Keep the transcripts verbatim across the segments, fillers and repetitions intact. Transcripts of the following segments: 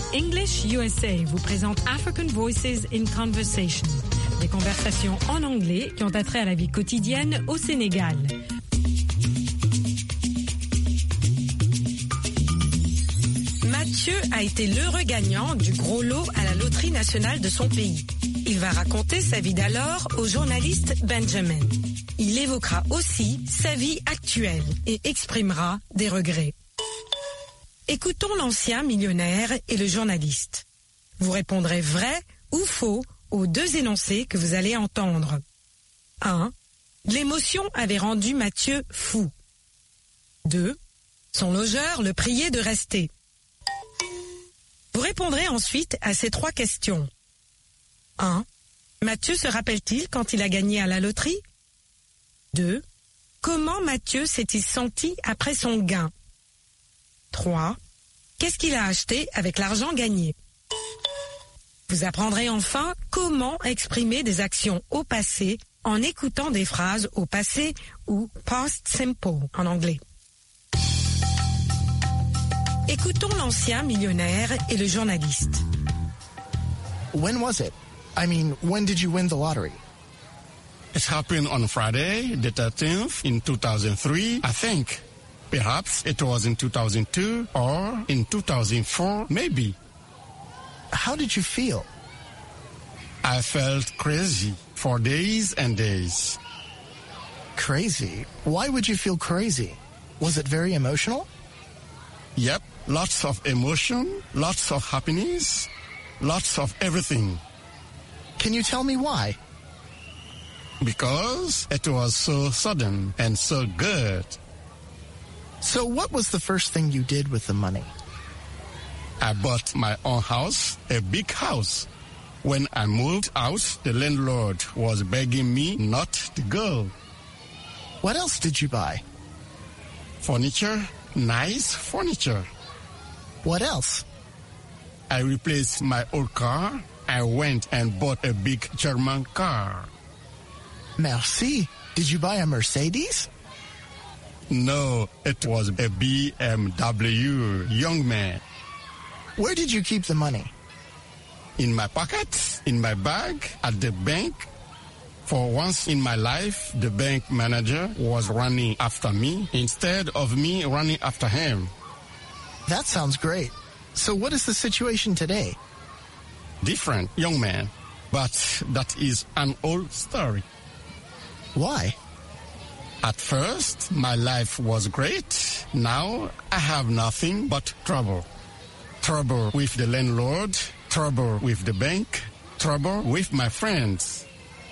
English U S A vous présente African Voices in Conversation, des conversations en anglais qui ont attrait à la vie quotidienne au Sénégal. Mathieu a été l'heureux gagnant du gros lot à la loterie nationale de son pays. Il va raconter sa vie d'alors au journaliste Benjamin. Il évoquera aussi sa vie actuelle et exprimera des regrets. Écoutons l'ancien millionnaire et le journaliste. Vous répondrez vrai ou faux aux deux énoncés que vous allez entendre. un. L'émotion avait rendu Mathieu fou. deux. Son logeur le priait de rester. Vous répondrez ensuite à ces trois questions. un. Mathieu se rappelle-t-il quand il a gagné à la loterie? deux. Comment Mathieu s'est-il senti après son gain? trois. Qu'est-ce qu'il a acheté avec l'argent gagné? Vous apprendrez enfin comment exprimer des actions au passé en écoutant des phrases au passé ou past simple en anglais. Écoutons l'ancien millionnaire et le journaliste. When was it? I mean, when did you win the lottery? It happened on Friday, the thirteenth, in two thousand three, I think. Perhaps it was in two thousand two or in two thousand four, maybe. How did you feel? I felt crazy for days and days. Crazy? Why would you feel crazy? Was it very emotional? Yep, lots of emotion, lots of happiness, lots of everything. Can you tell me why? Because it was so sudden and so good. So what was the first thing you did with the money? I bought my own house, a big house. When I moved out, the landlord was begging me not to go. What else did you buy? Furniture, nice furniture. What else? I replaced my old car. I went and bought a big German car. Merci. Did you buy a Mercedes? No, it was a B M W, young man. Where did you keep the money? In my pocket, in my bag, at the bank. For once in my life, the bank manager was running after me instead of me running after him. That sounds great. So what is the situation today? Different, young man. But that is an old story. Why? At first, my life was great. Now, I have nothing but trouble. Trouble with the landlord, trouble with the bank, trouble with my friends.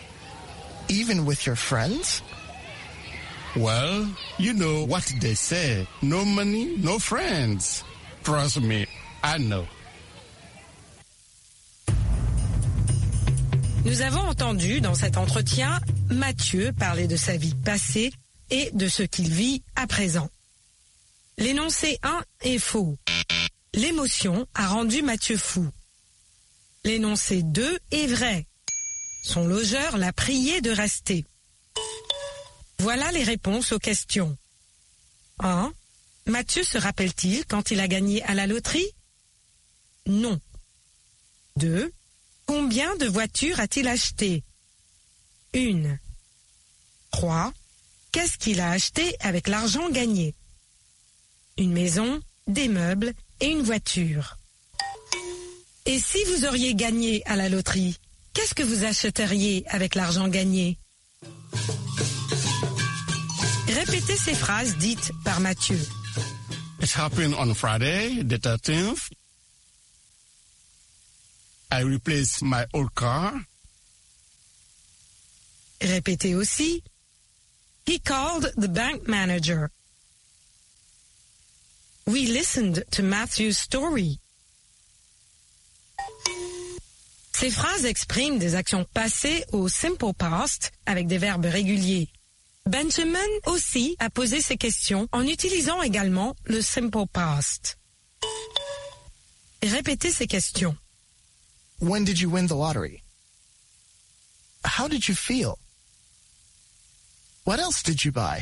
Even with your friends? Well, you know what they say. No money, no friends. Trust me, I know. Nous avons entendu dans cet entretien Mathieu parler de sa vie passée et de ce qu'il vit à présent. L'énoncé un est faux. L'émotion a rendu Mathieu fou. L'énoncé deux est vrai. Son logeur l'a prié de rester. Voilà les réponses aux questions. un. Mathieu se rappelle-t-il quand il a gagné à la loterie? Non. deux. Combien de voitures a-t-il acheté? Une. trois. Qu'est-ce qu'il a acheté avec l'argent gagné? Une maison, des meubles et une voiture. Et si vous auriez gagné à la loterie, qu'est-ce que vous achèteriez avec l'argent gagné? Répétez ces phrases dites par Mathieu. It happened on Friday, the thirteenth. I replaced my old car. Répétez aussi. He called the bank manager. We listened to Matthew's story. Ces phrases expriment des actions passées au simple past avec des verbes réguliers. Benjamin aussi a posé ces questions en utilisant également le simple past. Répétez ces questions. When did you win the lottery? How did you feel? What else did you buy?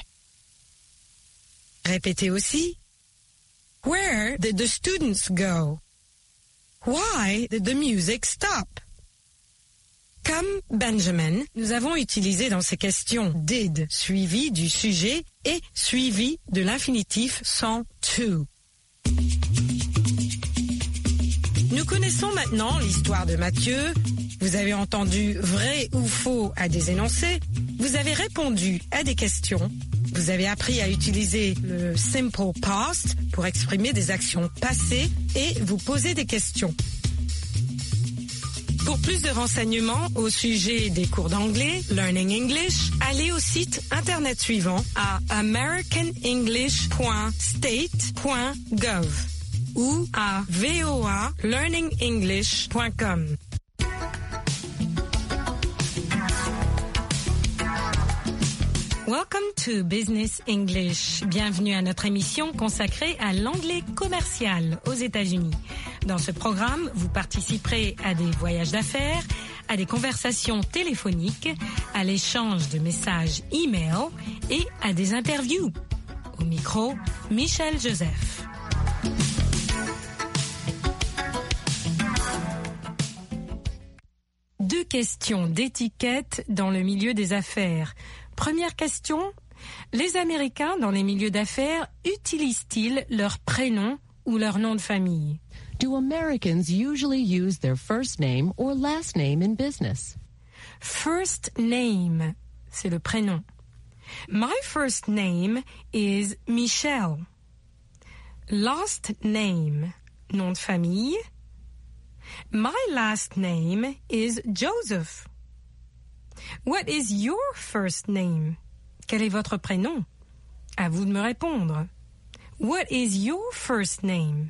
Répétez aussi. Where did the students go? Why did the music stop? Comme Benjamin, nous avons utilisé dans ces questions did suivi du sujet et suivi de l'infinitif sans to. Nous connaissons maintenant l'histoire de Mathieu. Vous avez entendu vrai ou faux à des énoncés. Vous avez répondu à des questions. Vous avez appris à utiliser le simple past pour exprimer des actions passées et vous poser des questions. Pour plus de renseignements au sujet des cours d'anglais, Learning English, allez au site internet suivant à american english point state point gov ou à v o a learning english point com. Welcome to Business English. Bienvenue à notre émission consacrée à l'anglais commercial aux États-Unis. Dans ce programme, vous participerez à des voyages d'affaires, à des conversations téléphoniques, à l'échange de messages e-mail et à des interviews. Au micro, Michel Joseph. Deux questions d'étiquette dans le milieu des affaires. Première question, les Américains dans les milieux d'affaires utilisent-ils leur prénom ou leur nom de famille? Do Americans usually use their first name or last name in business? First name, c'est le prénom. My first name is Michelle. Last name, nom de famille. My last name is Joseph. What is your first name? Quel est votre prénom? À vous de me répondre. What is your first name?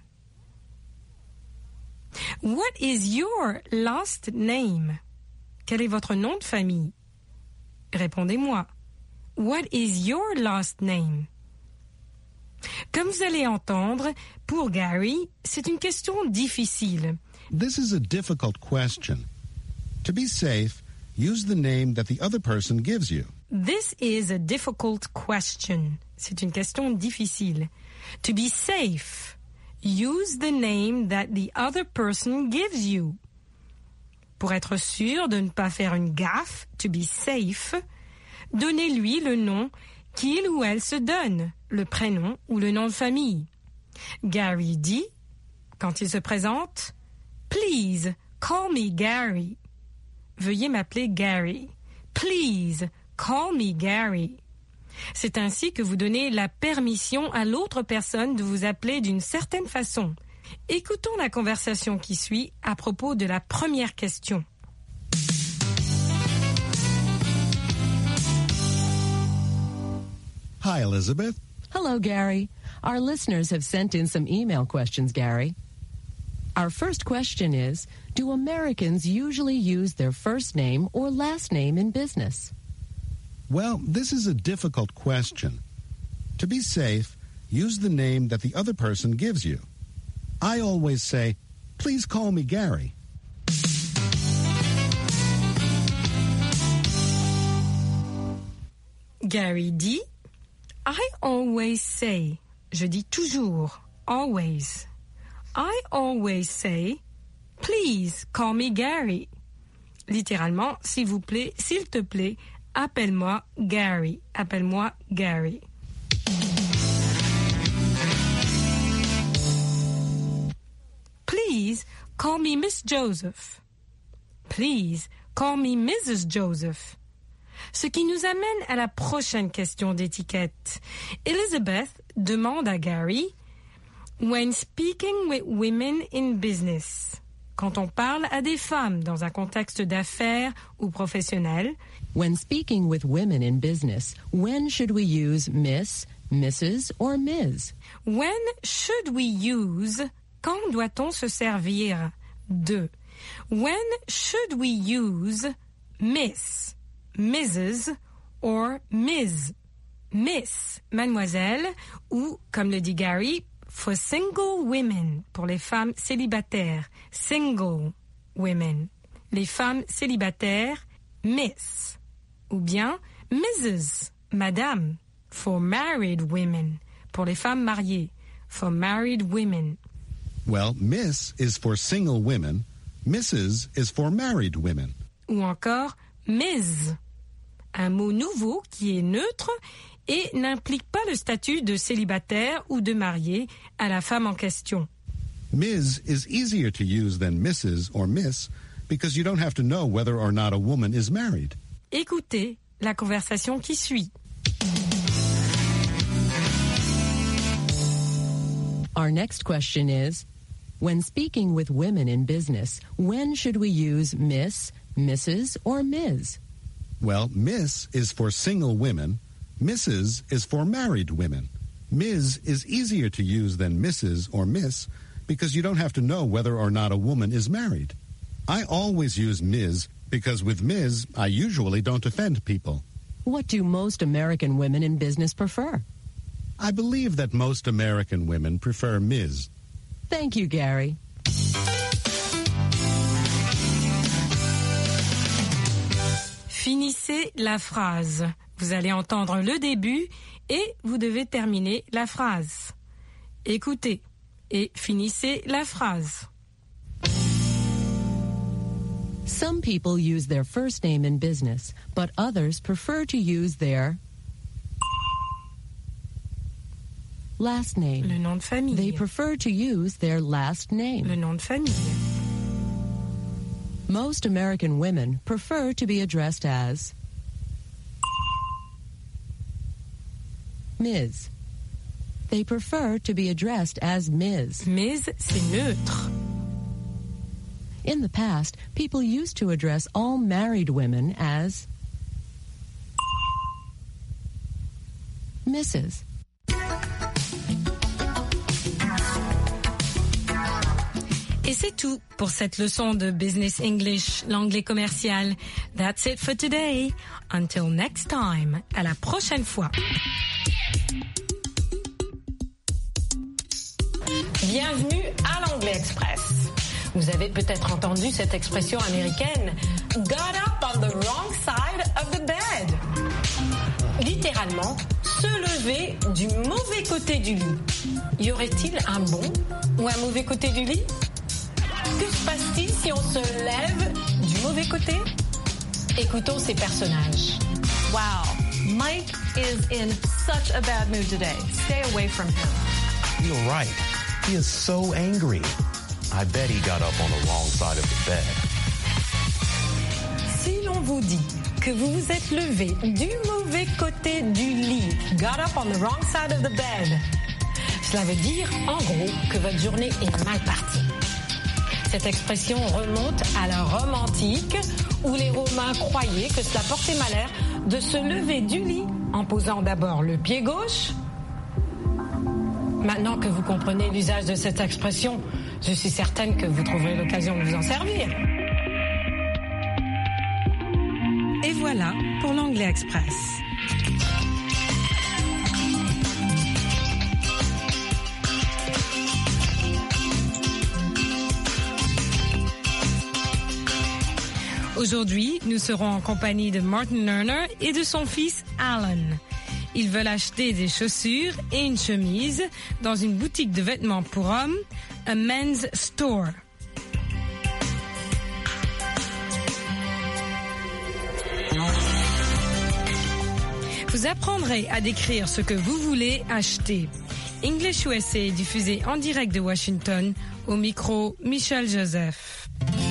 What is your last name? Quel est votre nom de famille? Répondez-moi. What is your last name? Comme vous allez entendre, pour Gary, c'est une question difficile. This is a difficult question. To be safe, use the name that the other person gives you. This is a difficult question. C'est une question difficile. To be safe, use the name that the other person gives you. Pour être sûr de ne pas faire une gaffe, to be safe, donnez-lui le nom qu'il ou elle se donne, le prénom ou le nom de famille. Gary dit, quand il se présente, « Please, call me Gary ». Veuillez m'appeler Gary. Please, call me Gary. C'est ainsi que vous donnez la permission à l'autre personne de vous appeler d'une certaine façon. Écoutons la conversation qui suit à propos de la première question. Hi, Elizabeth. Hello, Gary. Our listeners have sent in some email questions, Gary. Our first question is, do Americans usually use their first name or last name in business? Well, this is a difficult question. To be safe, use the name that the other person gives you. I always say, please call me Gary. Gary dit, I always say, je dis toujours, always. I always say, please call me Gary. Littéralement, s'il vous plaît, s'il te plaît, appelle-moi Gary. Appelle-moi Gary. Please call me Miss Joseph. Please call me Missus Joseph. Ce qui nous amène à la prochaine question d'étiquette. Elizabeth demande à Gary, when speaking with women in business, quand on parle à des femmes dans un contexte d'affaires ou professionnel, when speaking with women in business, when should we use Miss, Missus or Miz? When should we use, quand doit-on se servir de? When should we use Miss, Missus or Miz? Miss, mademoiselle, ou, comme le dit Gary, for single women, pour les femmes célibataires, single women. Les femmes célibataires, Miss. Ou bien Missus, madame, for married women, pour les femmes mariées, for married women. Well, Miss is for single women. Missus is for married women. Ou encore Miz, un mot nouveau qui est neutre et n'implique pas le statut de célibataire ou de marié à la femme en question. Miz is easier to use than Missus or Miss because you don't have to know whether or not a woman is married. Écoutez la conversation qui suit. Our next question is, when speaking with women in business, when should we use Miss, Missus, or Miz? Well, Miss is for single women. Missus is for married women. Miz is easier to use than Missus or Miss because you don't have to know whether or not a woman is married. I always use Miz because with Miz, I usually don't offend people. What do most American women in business prefer? I believe that most American women prefer Miz. Thank you, Gary. Finissez la phrase. Vous allez entendre le début et vous devez terminer la phrase. Écoutez et finissez la phrase. Some people use their first name in business, but others prefer to use their last name. Le nom de famille. They prefer to use their last name. Le nom de famille. Most American women prefer to be addressed as Miz. They prefer to be addressed as Miz. Miz, c'est neutre. In the past, people used to address all married women as Missus Et c'est tout pour cette leçon de Business English, l'anglais commercial. That's it for today. Until next time. À la prochaine fois. Bienvenue à l'Anglais Express. Vous avez peut-être entendu cette expression américaine « got up on the wrong side of the bed ». Littéralement, se lever du mauvais côté du lit. Y aurait-il un bon ou un mauvais côté du lit ? Que se passe-t-il si on se lève du mauvais côté ? Écoutons ces personnages. Wow, Mike is in such a bad mood today. Stay away from him. You're right. He is so angry. I bet he got up on the wrong side of the bed. Si l'on vous dit que vous vous êtes levé du mauvais côté du lit, got up on the wrong side of the bed, cela veut dire, en gros, que votre journée est mal partie. Cette expression remonte à la Rome antique, où les Romains croyaient que cela portait malheur de se lever du lit en posant d'abord le pied gauche. Maintenant que vous comprenez l'usage de cette expression, je suis certaine que vous trouverez l'occasion de vous en servir. Et voilà pour l'Anglais Express. Aujourd'hui, nous serons en compagnie de Martin Lerner et de son fils Alan. Ils veulent acheter des chaussures et une chemise dans une boutique de vêtements pour hommes, a men's store. Vous apprendrez à décrire ce que vous voulez acheter. English U S A est diffusé en direct de Washington, au micro Michel Joseph.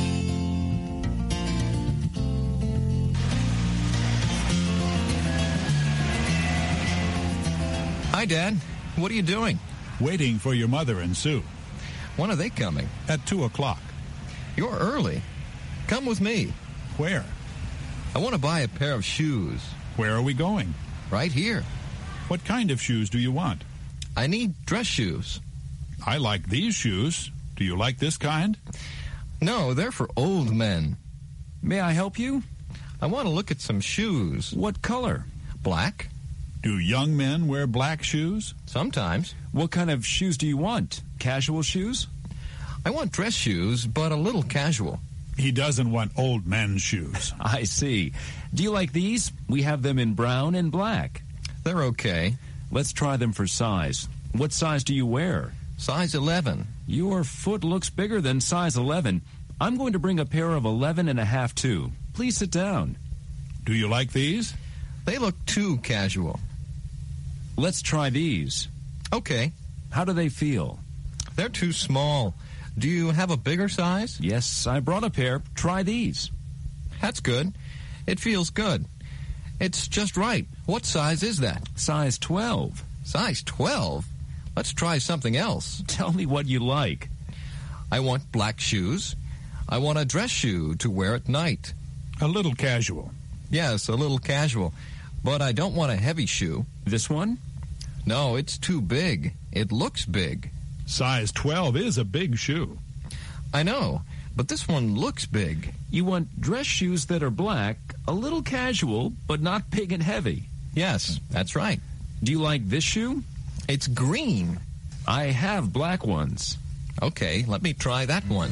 Hi, Dad. What are you doing? Waiting for your mother and Sue. When are they coming? At two o'clock. You're early. Come with me. Where? I want to buy a pair of shoes. Where are we going? Right here. What kind of shoes do you want? I need dress shoes. I like these shoes. Do you like this kind? No, they're for old men. May I help you? I want to look at some shoes. What color? Black. Do young men wear black shoes? Sometimes. What kind of shoes do you want? Casual shoes? I want dress shoes, but a little casual. He doesn't want old men's shoes. I see. Do you like these? We have them in brown and black. They're okay. Let's try them for size. What size do you wear? Size eleven. Your foot looks bigger than size eleven. I'm going to bring a pair of eleven and a half too. Please sit down. Do you like these? They look too casual. Let's try these. Okay. How do they feel? They're too small. Do you have a bigger size? Yes, I brought a pair. Try these. That's good. It feels good. It's just right. What size is that? Size twelve. Size twelve? Let's try something else. Tell me what you like. I want black shoes. I want a dress shoe to wear at night. A little casual. Yes, a little casual. But I don't want a heavy shoe. This one? No, it's too big. It looks big. Size twelve is a big shoe. I know, but this one looks big. You want dress shoes that are black, a little casual, but not big and heavy. Yes, that's right. Do you like this shoe? It's green. I have black ones. Okay, let me try that one.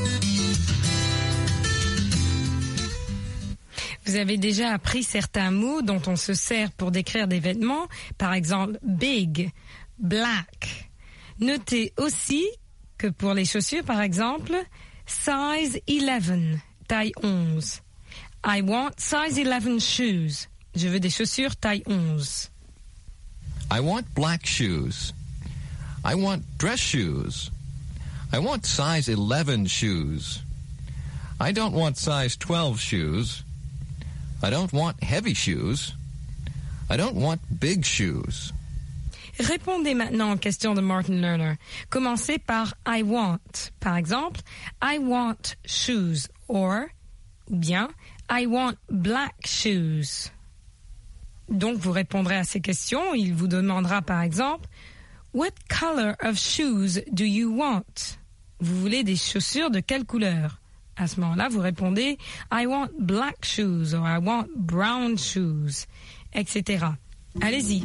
Vous avez déjà appris certains mots dont on se sert pour décrire des vêtements, par exemple big, black. Notez aussi que pour les chaussures, par exemple, size eleven, taille onze. I want size eleven shoes. Je veux des chaussures taille onze. I want black shoes. I want dress shoes. I want size eleven shoes. I don't want size twelve shoes. I don't want heavy shoes. I don't want big shoes. Répondez maintenant aux questions de Martin Lerner. Commencez par I want. Par exemple, I want shoes. Or, ou bien, I want black shoes. Donc, vous répondrez à ces questions. Il vous demandera par exemple, What color of shoes do you want? Vous voulez des chaussures de quelle couleur? À ce moment-là, vous répondez I want black shoes or I want brown shoes, et cetera. Allez-y.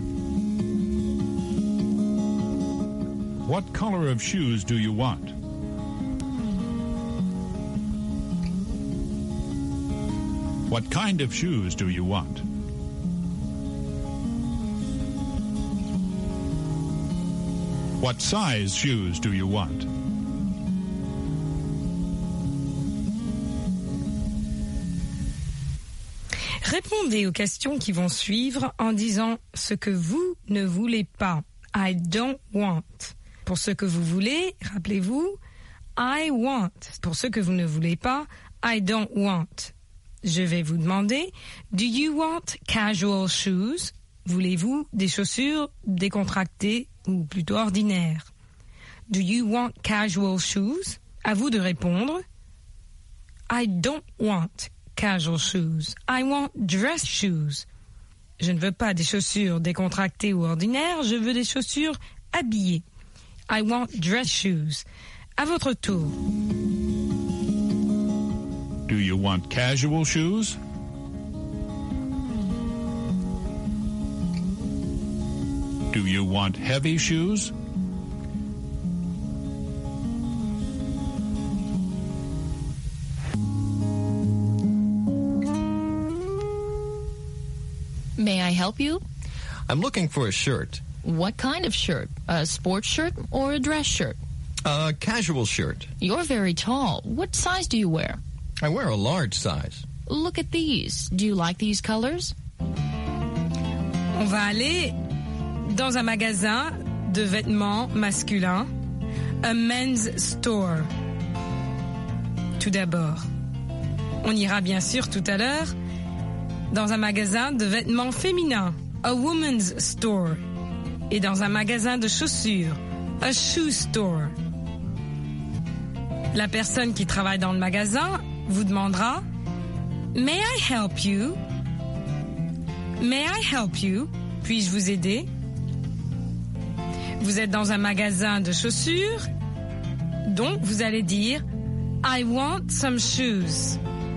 What color of shoes do you want? What kind of shoes do you want? What size shoes do you want? Répondez aux questions qui vont suivre en disant ce que vous ne voulez pas. I don't want. Pour ce que vous voulez, rappelez-vous, I want. Pour ce que vous ne voulez pas, I don't want. Je vais vous demander, do you want casual shoes? Voulez-vous des chaussures décontractées ou plutôt ordinaires? Do you want casual shoes? À vous de répondre. I don't want casual shoes. I want dress shoes. Je ne veux pas des chaussures décontractées ou ordinaires, je veux des chaussures habillées. I want dress shoes. À votre tour. Do you want casual shoes? Do you want heavy shoes? May I help you? I'm looking for a shirt. What kind of shirt? A sports shirt or a dress shirt? A casual shirt. You're very tall. What size do you wear? I wear a large size. Look at these. Do you like these colors? On va aller dans un magasin de vêtements masculins, a men's store. Tout d'abord, on ira bien sûr tout à l'heure dans un magasin de vêtements féminins, a woman's store. Et dans un magasin de chaussures, a shoe store. La personne qui travaille dans le magasin vous demandera May I help you? May I help you? Puis-je vous aider? Vous êtes dans un magasin de chaussures, donc vous allez dire I want some shoes.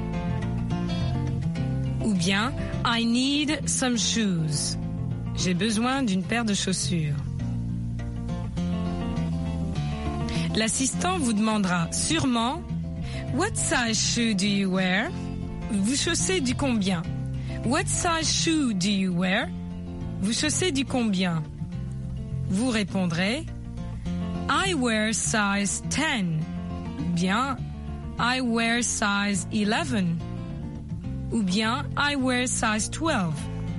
Ou bien I need some shoes. J'ai besoin d'une paire de chaussures. L'assistant vous demandera sûrement What size shoe do you wear? Vous chaussez du combien? What size shoe do you wear? Vous chaussez du combien? Vous répondrez I wear size ten. Bien, I wear size eleven. Ou bien, I wear size twelve.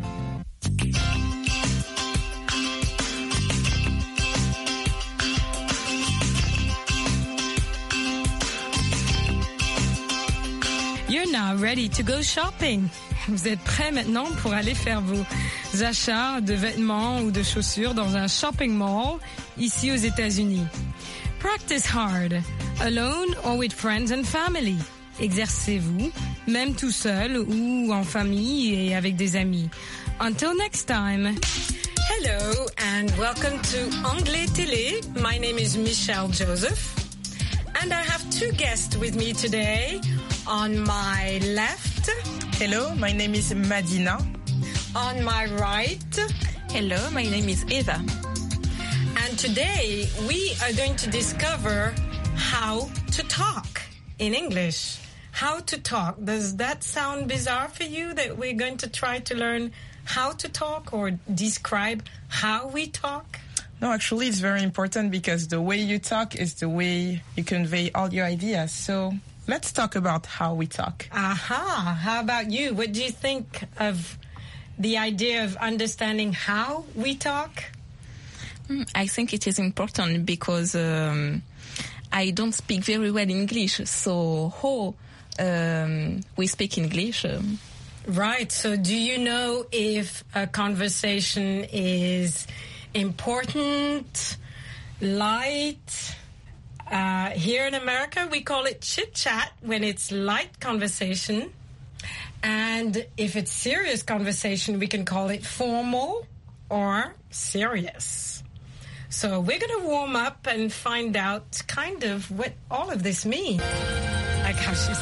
You're now ready to go shopping. Vous êtes prêts maintenant pour aller faire vos achats de vêtements ou de chaussures dans un shopping mall ici aux États-Unis. Practice hard, alone or with friends and family. Exercez-vous, même tout seul ou en famille et avec des amis. Until next time. Hello and welcome to Anglais Télé. My name is Michelle Joseph. And I have two guests with me today. On my left. Hello, my name is Madina. On my right. Hello, my name is Eva. And today we are going to discover how to talk in English. How to talk. Does that sound bizarre for you that we're going to try to learn how to talk or describe how we talk? No, actually it's very important because the way you talk is the way you convey all your ideas. So let's talk about how we talk. Aha. How about you? What do you think of the idea of understanding how we talk? I think it is important because um, I don't speak very well English. So how um, we speak English? Um, right. So do you know if a conversation is important, light? Uh, here in America, we call it chit-chat when it's light conversation. And if it's serious conversation, we can call it formal or serious. So we're going to warm up and find out kind of what all of this means. Like how she's...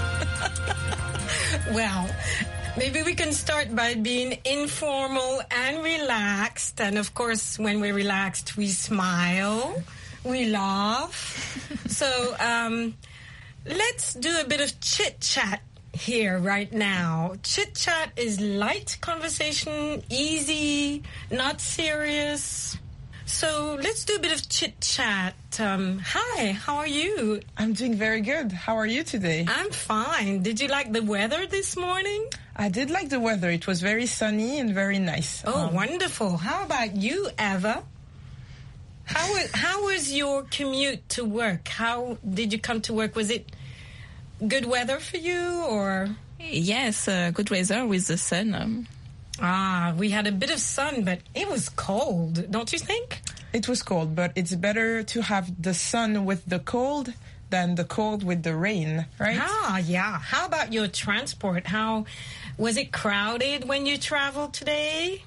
Well, maybe we can start by being informal and relaxed. And of course, when we're relaxed, we smile. We laugh. So um, let's do a bit of chit-chat here right now. Chit-chat is light conversation, easy, not serious. So let's do a bit of chit-chat. Um, hi, how are you? I'm doing very good. How are you today? I'm fine. Did you like the weather this morning? I did like the weather. It was very sunny and very nice. Oh, um, wonderful. How about you, Eva? How was, how was your commute to work? How did you come to work? Was it good weather for you or? Yes, uh, good weather with the sun. Um. Ah, we had a bit of sun, but it was cold, don't you think? It was cold, but it's better to have the sun with the cold than the cold with the rain, right? Ah, yeah. How about your transport? How was it crowded when you traveled today?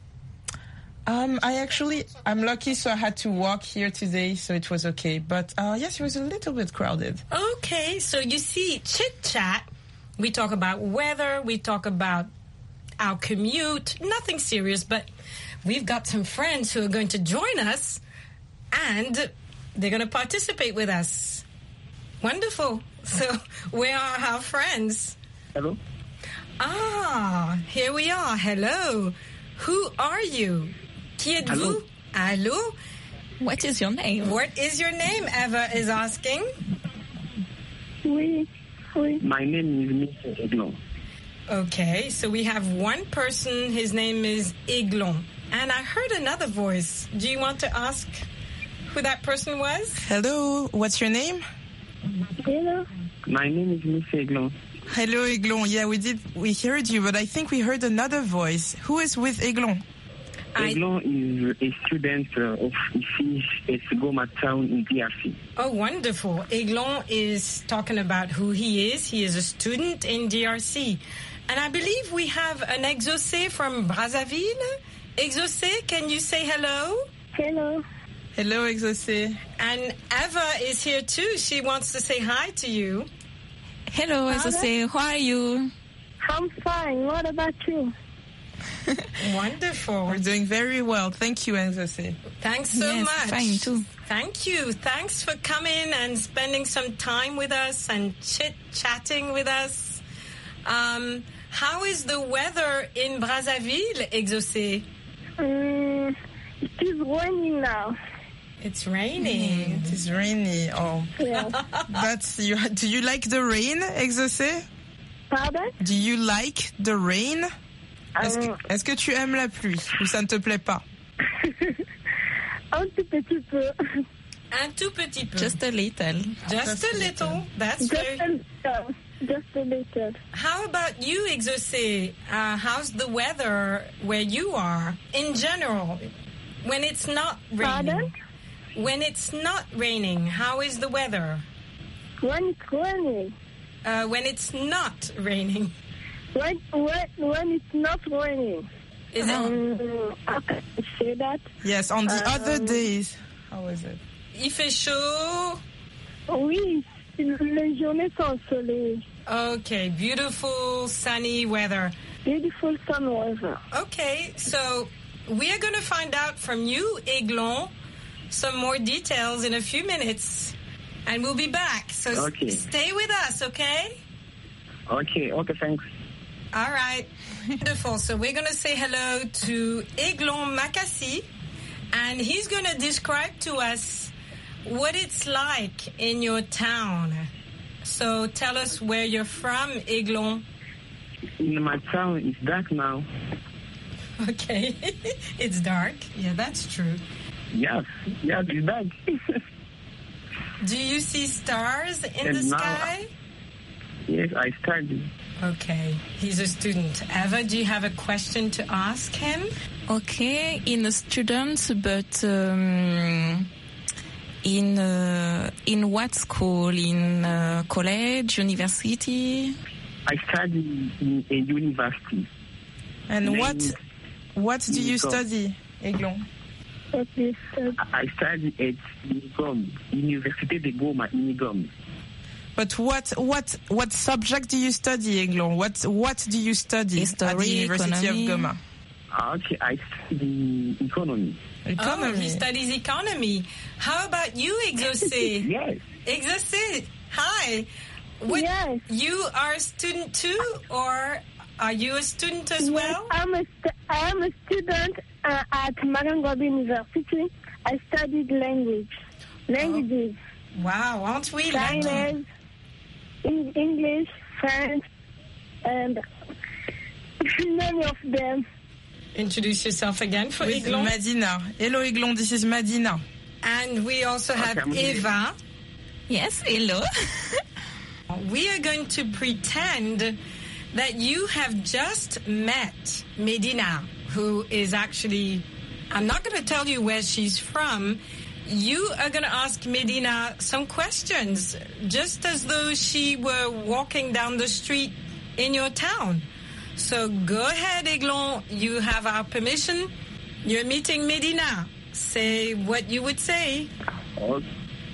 Um, I actually, I'm lucky, so I had to walk here today, so it was okay. But uh, yes, it was a little bit crowded. Okay, so you see, chit-chat, we talk about weather, we talk about our commute, nothing serious, but we've got some friends who are going to join us, and they're going to participate with us. Wonderful. So where are our friends? Hello. Ah, here we are. Hello. Who are you? Qui êtes-vous? Allô? What is your name? What is your name, Eva is asking. Oui, oui. My name is Mister Eglon. Okay, so we have one person, his name is Eglon. And I heard another voice. Do you want to ask who that person was? Hello, what's your name? Hello. My name is Mister Eglon. Hello, Eglon. Yeah, we did, we heard you, but I think we heard another voice. Who is with Eglon? Eglon is a student uh, of Ici at Goma town in D R C. Oh, wonderful. Eglon is talking about who he is. He is a student in D R C. And I believe we have an Exaucé from Brazzaville. Exaucé, can you say hello? Hello. Hello, Exaucé. And Eva is here too. She wants to say hi to you. Hello, Exaucé. How are you? I'm fine. What about you? Wonderful. We're doing very well. Thank you, Exaucé. Thanks so yes, much. Fine too. Thank you. Thanks for coming and spending some time with us and chit-chatting with us. Um, how is the weather in Brazzaville, Exaucé? Um, it is raining now. It's raining. Mm. It is rainy. Oh, yeah. That's you. Do you like the rain, Exaucé? Pardon? Do you like the rain? Um, Est-ce que, est-ce que tu aimes la pluie ou ça ne te plaît pas? Un tout petit peu. Un tout petit peu. Just a little. Just, Just a little. little. That's Just very... a little. Just a little. How about you, Exaucé? Uh, how's the weather where you are in general? When it's not raining? Pardon? When it's not raining, how is the weather? When it's raining. Uh, when it's not raining. When, when, when it's not raining. Is um, it? How can I say that? Yes, on the um, other days. How is it? Il fait chaud. Oui, les journées sont ensoleillées. Okay, beautiful sunny weather. Beautiful sun weather. Okay, so we are going to find out from you, Aiglon, some more details in a few minutes, and we'll be back. So okay. s- stay with us, okay? Okay, okay, thanks. All right. Wonderful. So we're going to say hello to Aiglon Makassi, and he's going to describe to us what it's like in your town. So tell us where you're from, Aiglon. In my town, it's dark now. Okay. It's dark. Yeah, that's true. Yes, yes, it's dark. Do you see stars in And the now- sky? Yes, I study. Okay. He's a student. Eva, do you have a question to ask him? Okay, in a student, but um, in uh, in what school? In uh, college, university? I study in a university. And Named what what do you Unicom. study, Aiglon? What is that? I study at Unicom, Université de Goma, Unicom. But what what what subject do you study, Aiglon? What what do you study at the History, University economy. of Goma? Okay, I study economy. Economy. Oh, he studies economy. How about you, Exaucé? Yes. Exaucé, hi. What, Yes. You are a student too, or are you a student as Yes, well? I'm a st- I am a student uh, at Marangobi University. I studied language. Languages. Wow, aren't we lucky? Chinese, in English, French, and many of them. Introduce yourself again for With Aiglon. Madina. Hello, Aiglon. This is Madina. And we also have I'm here. Eva. Yes, hello. We are going to pretend that you have just met Medina, who is actually, I'm not going to tell you where she's from. You are going to ask Medina some questions, just as though she were walking down the street in your town. So go ahead, Aiglon. You have our permission. You're meeting Medina. Say what you would say. Okay.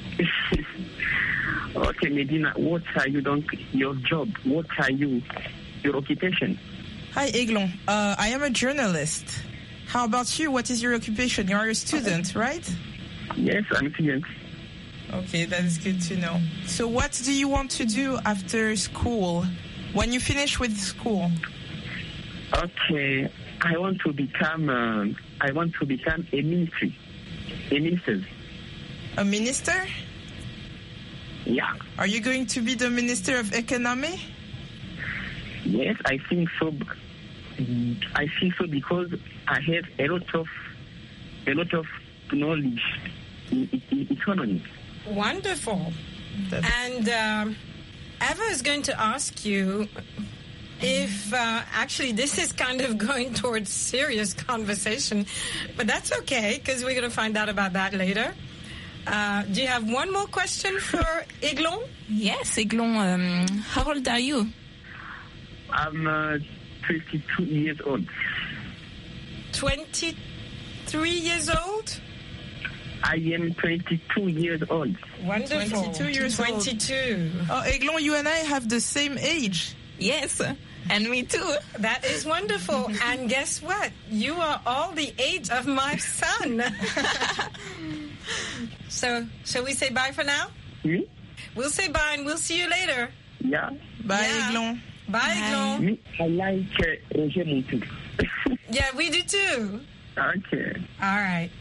Okay, Medina, what are you doing? Your job? What are you? Your occupation? Hi, Aiglon. Uh, I am a journalist. How about you? What is your occupation? You are a student, right? Yes, I'm a student. Okay, that is good to know. So what do you want to do after school? When you finish with school? Okay, I want to become. Uh, I want to become a ministry, a minister. A minister? Yeah. Are you going to be the Minister of Economy? Yes, I think so. I think so because I have a lot of, a lot of knowledge in, in economy. Wonderful. And um, Eva is going to ask you if, uh, actually, this is kind of going towards serious conversation, but that's okay because we're going to find out about that later. Uh, do you have one more question for Aiglon? Yes, Aiglon. Um, how old are you? I'm uh, twenty-two years old. twenty-three years old? I am twenty-two years old. Wonderful. twenty-two years old. twenty-two. Oh, Aiglon, you and I have the same age. Yes, and me too. That is wonderful. And guess what? You are all the age of my son. So, shall we say bye for now? Me? We'll say bye and we'll see you later. Yeah. Bye, Yeah. Aiglon. Bye, Aiglon. Me, I like uh, Roger Montu. Yeah, we do too. Okay. All right.